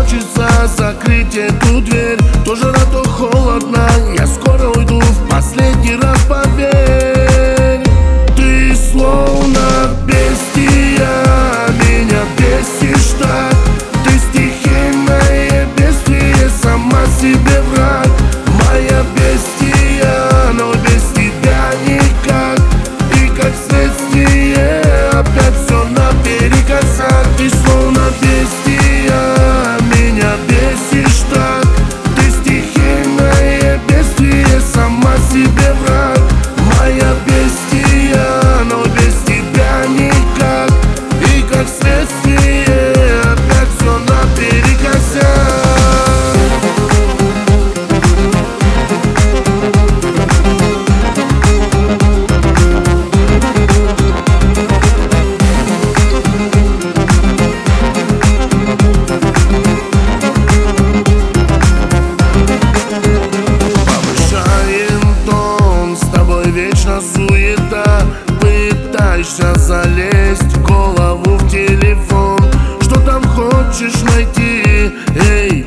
хочется закрыть эту дверь. То жара, то холодно, я скоро уйду в последний раз, поверь. Ты словно бестия, меня бесишь так. Ты стихийное бедствие, сама себе враг. Моя бестия, но без тебя никак. И как следствие опять все наперекосяк. Ты словно бестия, меня бесишь так. Ты стихийное бедствие, сама себе враг. Моя бестия, но без тебя никак. И как следствие опять все наперекосяк. Вечно суета, пытаешься залезть в голову в телефон. Что там хочешь найти? Эй,